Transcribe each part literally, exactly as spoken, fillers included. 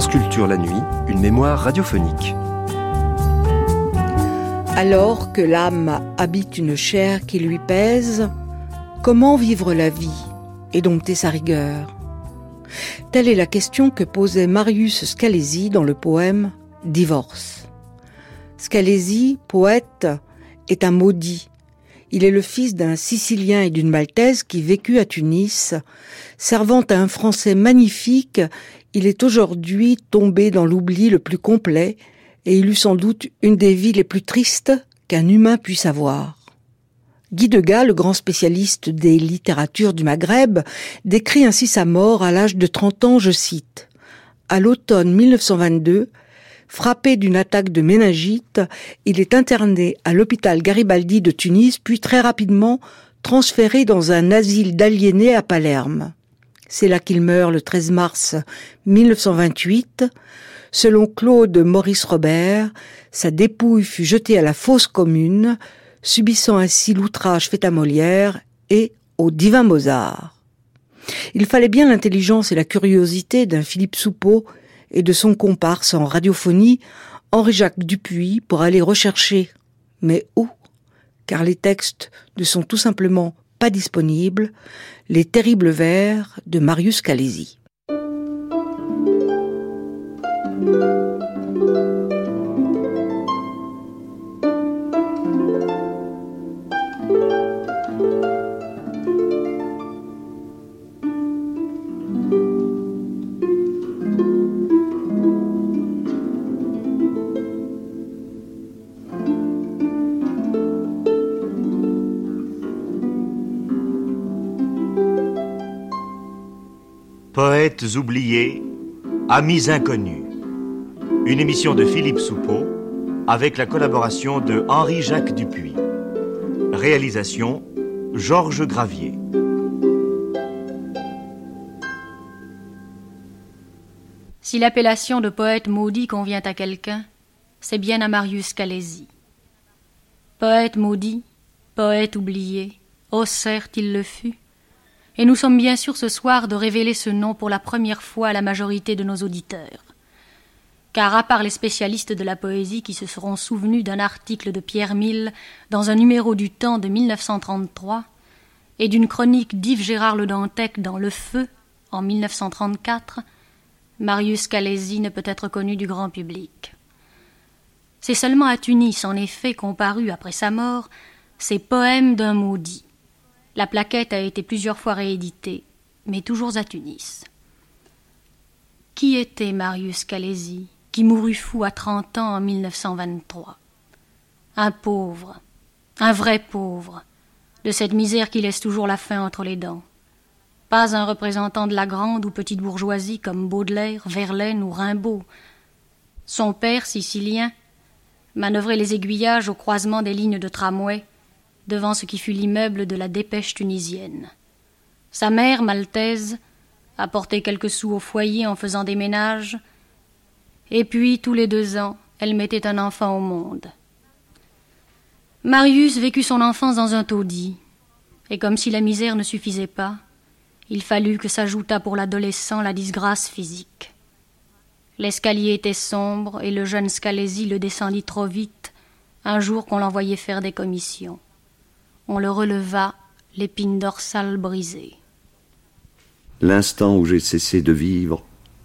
France Culture la nuit, une mémoire radiophonique. Alors que l'âme habite une chair qui lui pèse, comment vivre la vie et dompter sa rigueur ? Telle est la question que posait Marius Scalesi dans le poème « Divorce ». Scalesi, poète, est un maudit. Il est le fils d'un Sicilien et d'une Maltaise qui vécut à Tunis. Servant à un Français magnifique, il est aujourd'hui tombé dans l'oubli le plus complet et il eut sans doute une des vies les plus tristes qu'un humain puisse avoir. Guy Degas, le grand spécialiste des littératures du Maghreb, décrit ainsi sa mort à l'âge de trente ans, je cite. À l'automne mille neuf cent vingt-deux, frappé d'une attaque de méningite, il est interné à l'hôpital Garibaldi de Tunis, puis très rapidement transféré dans un asile d'aliénés à Palerme. C'est là qu'il meurt le treize mars mille neuf cent vingt-huit. Selon Claude Maurice Robert, sa dépouille fut jetée à la fosse commune, subissant ainsi l'outrage fait à Molière et au divin Mozart. Il fallait bien l'intelligence et la curiosité d'un Philippe Soupeau et de son comparse en radiophonie, Henri-Jacques Dupuy, pour aller rechercher. Mais où ? Car les textes ne sont tout simplement pas disponibles, les terribles vers de Marius Scalesi. Poètes oubliés, amis inconnus. Une émission de Philippe Soupeau avec la collaboration de Henri-Jacques Dupuy. Réalisation Georges Gravier. Si l'appellation de poète maudit convient à quelqu'un, c'est bien à Marius Scalesi. Poète maudit, poète oublié, oh certes il le fut. Et nous sommes bien sûrs ce soir de révéler ce nom pour la première fois à la majorité de nos auditeurs. Car à part les spécialistes de la poésie qui se seront souvenus d'un article de Pierre Mille dans un numéro du Temps de mille neuf cent trente-trois et d'une chronique d'Yves Gérard Le Dantec dans Le Feu en mille neuf cent trente-quatre, Marius Scalesi ne peut être connu du grand public. C'est seulement à Tunis, en effet, qu'ont paru, après sa mort, ces poèmes d'un maudit. La plaquette a été plusieurs fois rééditée, mais toujours à Tunis. Qui était Marius Scalesi, qui mourut fou à trente ans en mille neuf cent vingt-trois ? Un pauvre, un vrai pauvre, de cette misère qui laisse toujours la faim entre les dents. Pas un représentant de la grande ou petite bourgeoisie comme Baudelaire, Verlaine ou Rimbaud. Son père, sicilien, manœuvrait les aiguillages au croisement des lignes de tramway, devant ce qui fut l'immeuble de la Dépêche tunisienne. Sa mère, maltaise, apportait quelques sous au foyer en faisant des ménages, et puis, tous les deux ans, elle mettait un enfant au monde. Marius vécut son enfance dans un taudis, et comme si la misère ne suffisait pas, il fallut que s'ajoutât pour l'adolescent la disgrâce physique. L'escalier était sombre, et le jeune Scalesi le descendit trop vite, un jour qu'on l'envoyait faire des commissions. On le releva, l'épine dorsale brisée. L'instant où j'ai cessé de vivre,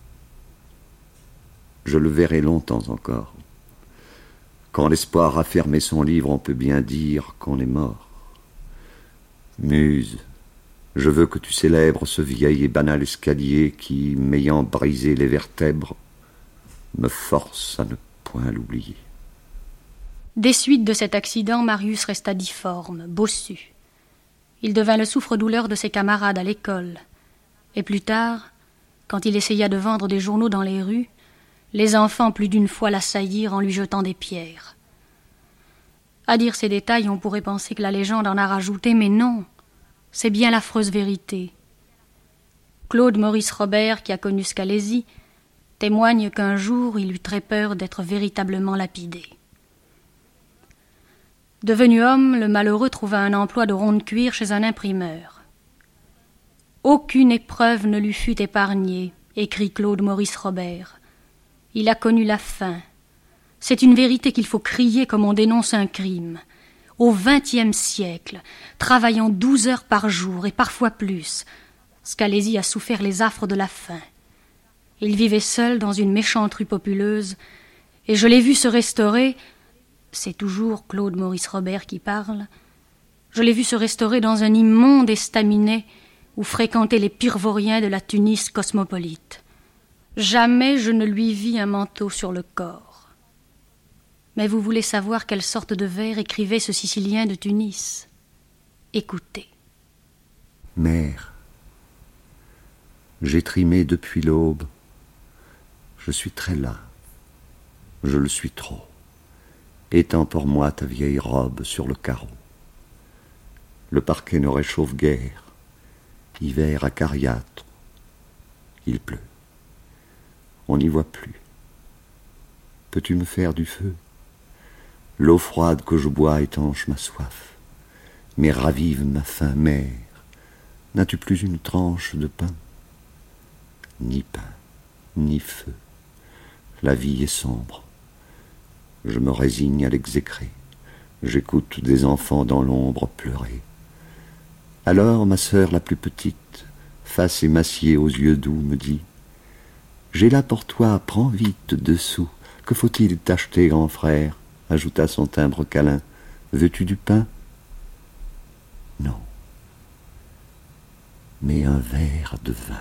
je le verrai longtemps encore. Quand l'espoir a fermé son livre, on peut bien dire qu'on est mort. Muse, je veux que tu célèbres ce vieil et banal escalier qui, m'ayant brisé les vertèbres, me force à ne point l'oublier. Des suites de cet accident, Marius resta difforme, bossu. Il devint le souffre-douleur de ses camarades à l'école. Et plus tard, quand il essaya de vendre des journaux dans les rues, les enfants plus d'une fois l'assaillirent en lui jetant des pierres. À dire ces détails, on pourrait penser que la légende en a rajouté, mais non, c'est bien l'affreuse vérité. Claude Maurice Robert, qui a connu Scalesi, témoigne qu'un jour il eut très peur d'être véritablement lapidé. Devenu homme, le malheureux trouva un emploi de rond de cuir chez un imprimeur. Aucune épreuve ne lui fut épargnée, écrit Claude Maurice Robert, Il a connu la faim. C'est une vérité qu'il faut crier comme on dénonce un crime. Au vingtième siècle, travaillant douze heures par jour et parfois plus, Scalesi a souffert les affres de la faim. Il vivait seul dans une méchante rue populeuse, et je l'ai vu se restaurer, c'est toujours Claude Maurice Robert qui parle, je l'ai vu se restaurer dans un immonde estaminet où fréquentaient les pyrvoriens de la Tunis cosmopolite. Jamais je ne lui vis un manteau sur le corps. Mais vous voulez savoir quelle sorte de vers écrivait ce Sicilien de Tunis? Écoutez. Mère, j'ai trimé depuis l'aube. Je suis très las. Je le suis trop. Étends pour moi ta vieille robe sur le carreau. Le parquet ne réchauffe guère. Hiver acariâtre. Il pleut. On n'y voit plus. Peux-tu me faire du feu? L'eau froide que je bois étanche ma soif, mais ravive ma faim. Mère, n'as-tu plus une tranche de pain? Ni pain, ni feu. La vie est sombre. Je me résigne à l'exécrer. J'écoute des enfants dans l'ombre pleurer. Alors ma sœur la plus petite, face émaciée aux yeux doux, me dit: j'ai là pour toi, prends vite dessous. Que faut-il t'acheter, grand frère? Ajouta son timbre câlin. Veux-tu du pain? Non, mais un verre de vin.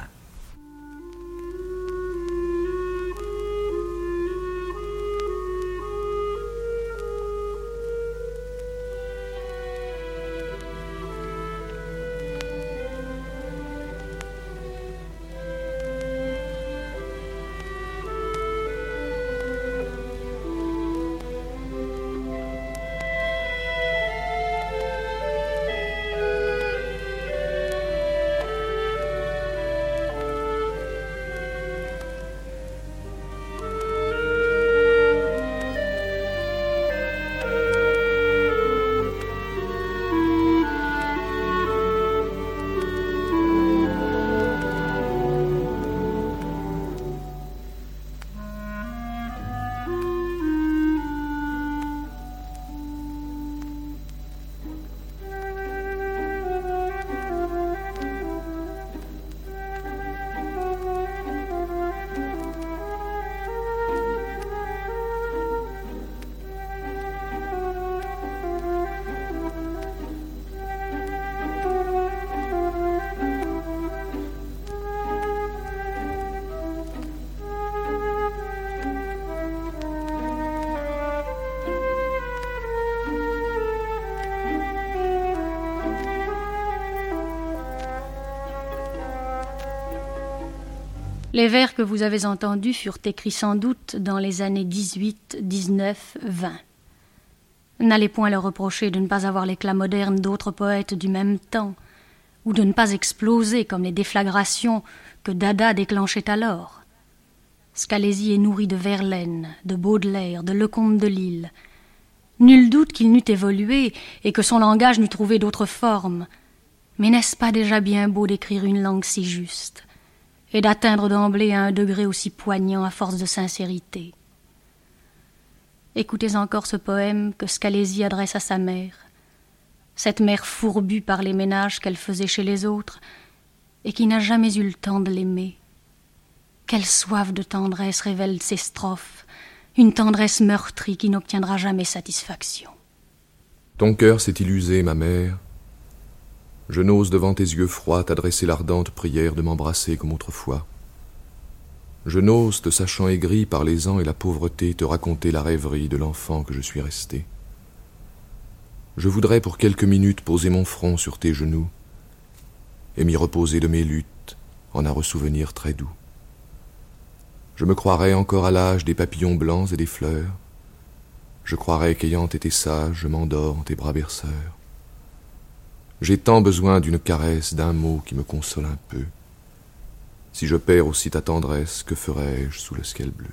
Les vers que vous avez entendus furent écrits sans doute dans les années dix-huit, dix-neuf, vingt. N'allez point leur reprocher de ne pas avoir l'éclat moderne d'autres poètes du même temps, ou de ne pas exploser comme les déflagrations que Dada déclenchait alors. Scalesi est nourri de Verlaine, de Baudelaire, de Lecomte de Lille. Nul doute qu'il n'eût évolué et que son langage n'eût trouvé d'autres formes. Mais n'est-ce pas déjà bien beau d'écrire une langue si juste et d'atteindre d'emblée à un degré aussi poignant à force de sincérité? Écoutez encore ce poème que Scalesi adresse à sa mère, cette mère fourbue par les ménages qu'elle faisait chez les autres et qui n'a jamais eu le temps de l'aimer. Quelle soif de tendresse révèlent ces strophes, une tendresse meurtrie qui n'obtiendra jamais satisfaction. Ton cœur s'est illusé, ma mère. Je n'ose devant tes yeux froids t'adresser l'ardente prière de m'embrasser comme autrefois. Je n'ose, te sachant aigri par les ans et la pauvreté, te raconter la rêverie de l'enfant que je suis resté. Je voudrais pour quelques minutes poser mon front sur tes genoux et m'y reposer de mes luttes en un ressouvenir très doux. Je me croirais encore à l'âge des papillons blancs et des fleurs. Je croirais qu'ayant été sage, je m'endors en tes bras berceurs. J'ai tant besoin d'une caresse, d'un mot qui me console un peu. Si je perds aussi ta tendresse, que ferais-je sous le ciel bleu?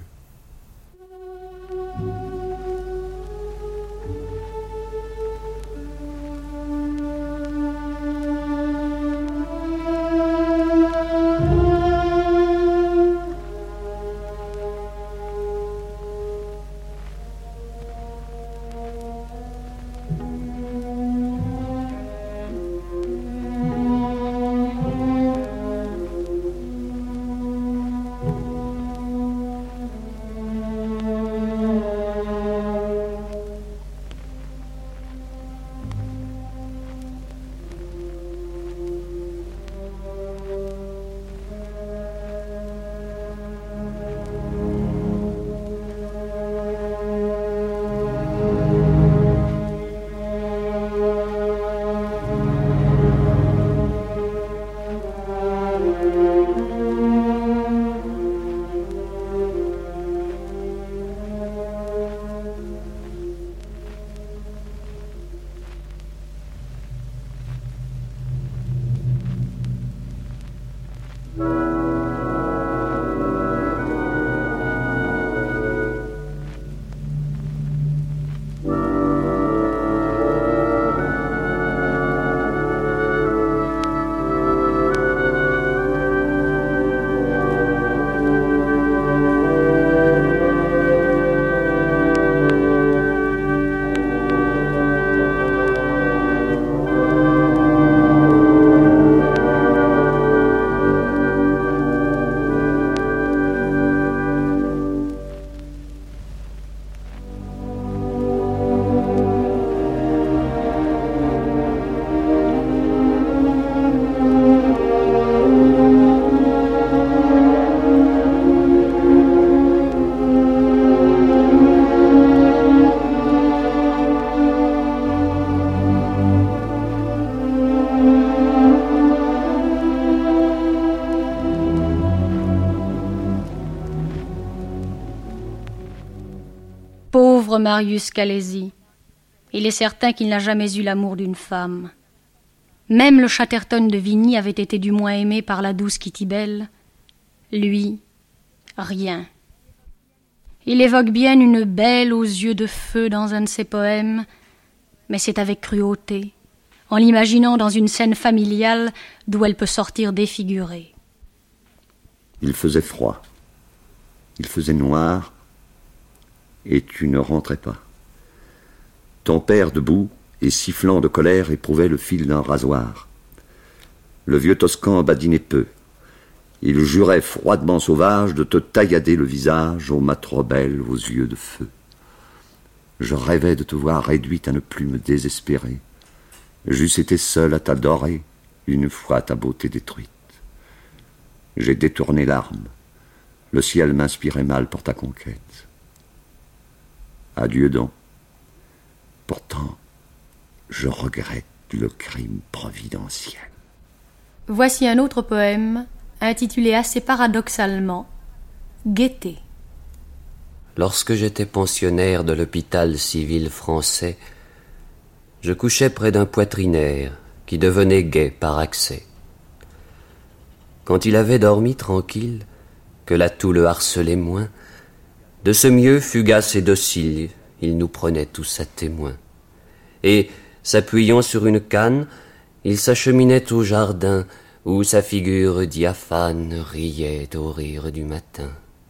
Marius Scalesi. Il est certain qu'il n'a jamais eu l'amour d'une femme. Même le Chatterton de Vigny avait été du moins aimé par la douce Kitty Bell. Lui, rien. Il évoque bien une belle aux yeux de feu dans un de ses poèmes, mais c'est avec cruauté, en l'imaginant dans une scène familiale d'où elle peut sortir défigurée. Il faisait froid, il faisait noir, et tu ne rentrais pas. Ton père, debout et sifflant de colère, éprouvait le fil d'un rasoir. Le vieux Toscan badinait peu. Il jurait froidement sauvage de te taillader le visage aux mains trop belles, aux yeux de feu. Je rêvais de te voir réduite à ne plus me désespérer. J'eusse été seul à t'adorer, une fois ta beauté détruite. J'ai détourné l'arme. Le ciel m'inspirait mal pour ta conquête. Adieu donc. Pourtant, je regrette le crime providentiel. Voici un autre poème, intitulé assez paradoxalement « Gaieté ». Lorsque j'étais pensionnaire de l'hôpital civil français, je couchais près d'un poitrinaire qui devenait gai par accès. Quand il avait dormi tranquille, que la toux le harcelait moins, de ce mieux fugace et docile, il nous prenait tous à témoin. Et, s'appuyant sur une canne, il s'acheminait au jardin où sa figure diaphane riait au rire du matin.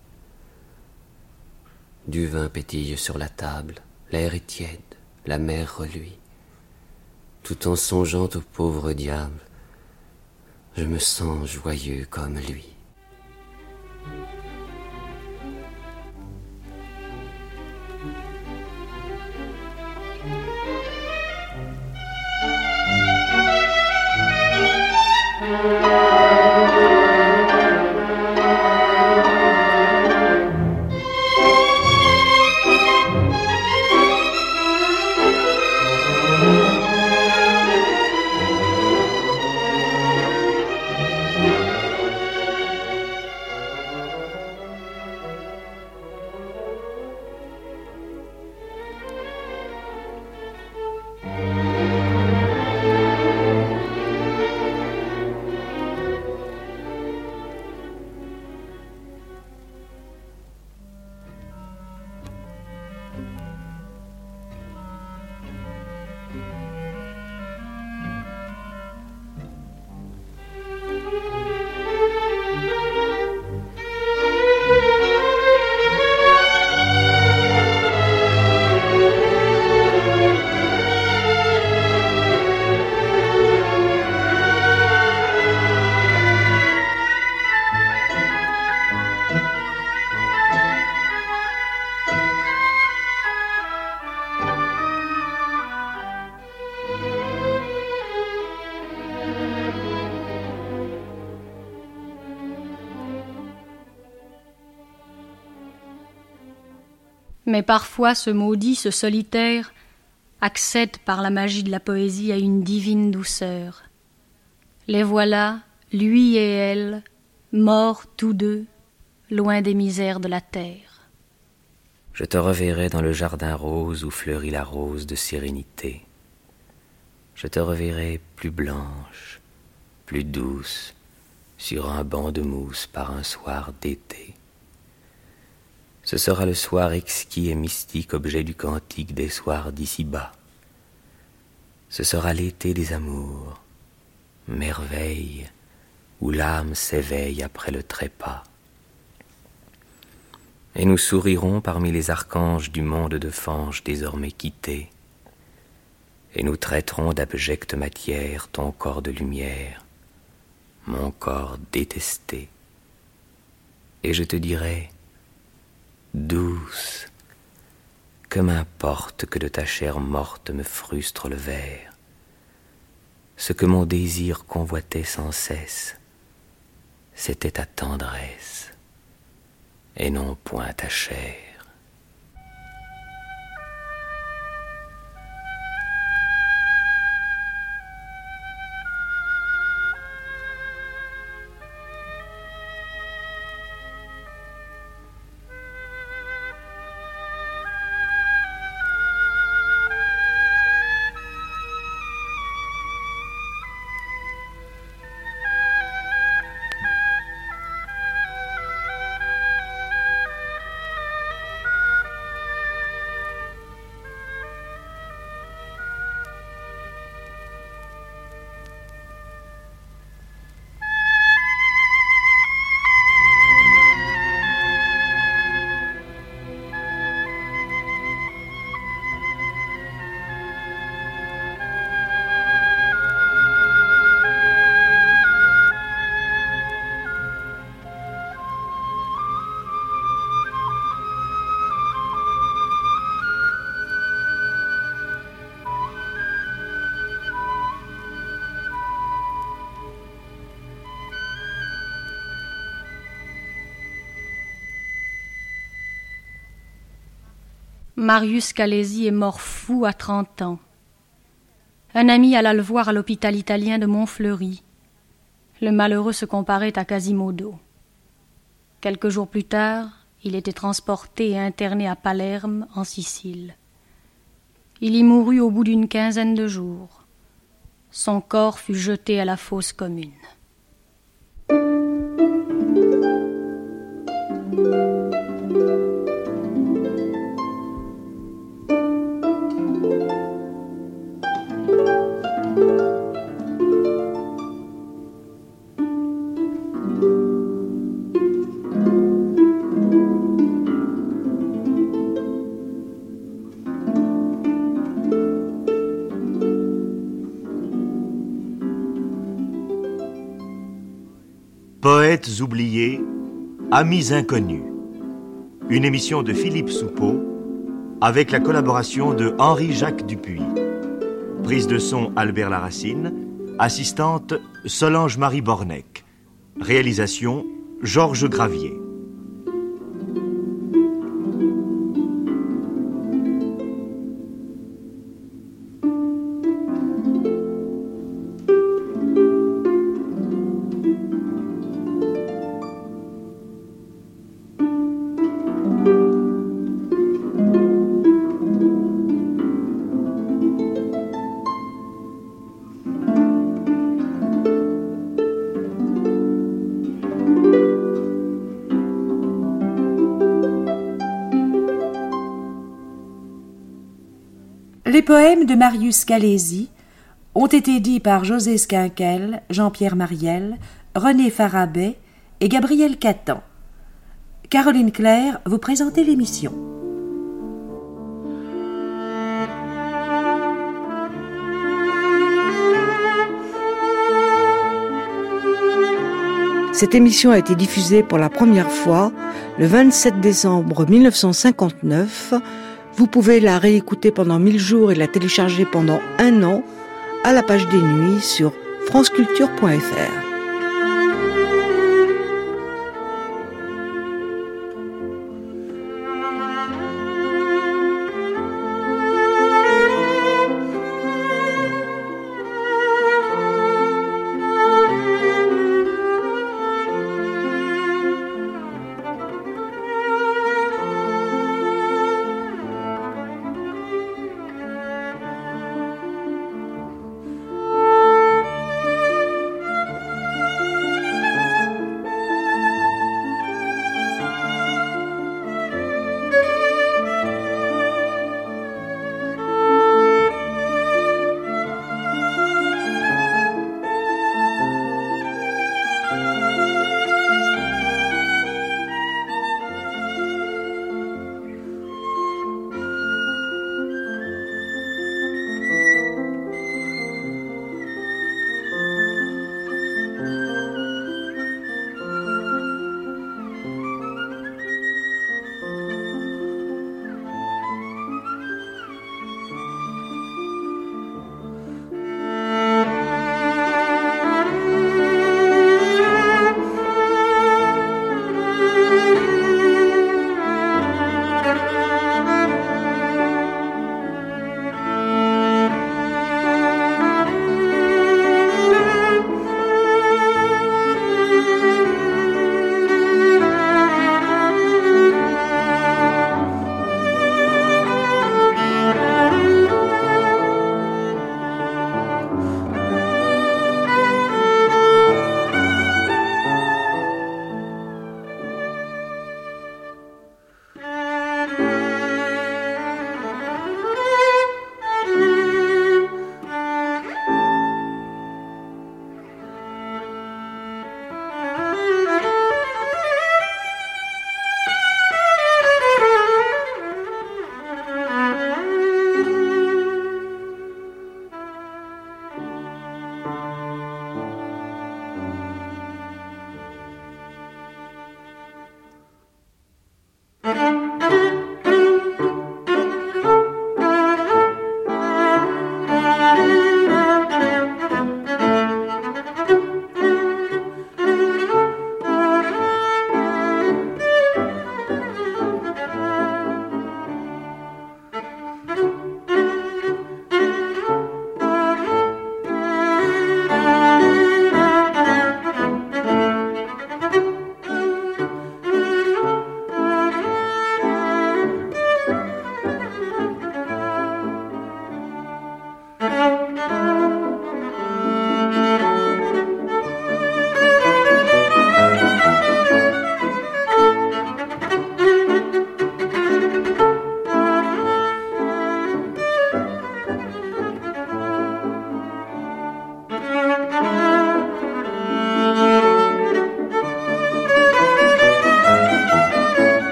Du vin pétille sur la table, l'air est tiède, la mer reluit. Tout en songeant au pauvre diable, je me sens joyeux comme lui. Mais parfois ce maudit, ce solitaire, accède par la magie de la poésie à une divine douceur. Les voilà, lui et elle, morts tous deux, loin des misères de la terre. Je te reverrai dans le jardin rose où fleurit la rose de sérénité. Je te reverrai plus blanche, plus douce, sur un banc de mousse par un soir d'été. Ce sera le soir exquis et mystique, objet du cantique des soirs d'ici-bas. Ce sera l'été des amours, merveille où l'âme s'éveille après le trépas. Et nous sourirons parmi les archanges du monde de fange désormais quitté, et nous traiterons d'abjecte matière ton corps de lumière, mon corps détesté. Et je te dirai: douce, que m'importe que de ta chair morte me frustre le ver. Ce que mon désir convoitait sans cesse, c'était ta tendresse, et non point ta chair. Marius Calesi est mort fou à trente ans. Un ami alla le voir à l'hôpital italien de Montfleury. Le malheureux se comparait à Quasimodo. Quelques jours plus tard, il était transporté et interné à Palerme, en Sicile. Il y mourut au bout d'une quinzaine de jours. Son corps fut jeté à la fosse commune. Poètes oubliés, amis inconnus. Une émission de Philippe Soupeau avec la collaboration de Henri-Jacques Dupuis. Prise de son Albert Laracine, assistante Solange-Marie Bornec. Réalisation Georges Gravier. Les poèmes de Marius Calesi ont été dits par José Squinquel, Jean-Pierre Mariel, René Farabet et Gabriel Catan. Caroline Claire vous présentez l'émission. Cette émission a été diffusée pour la première fois le vingt-sept décembre mille neuf cent cinquante-neuf. Vous pouvez la réécouter pendant mille jours et la télécharger pendant un an à la page des nuits sur franceculture point f r.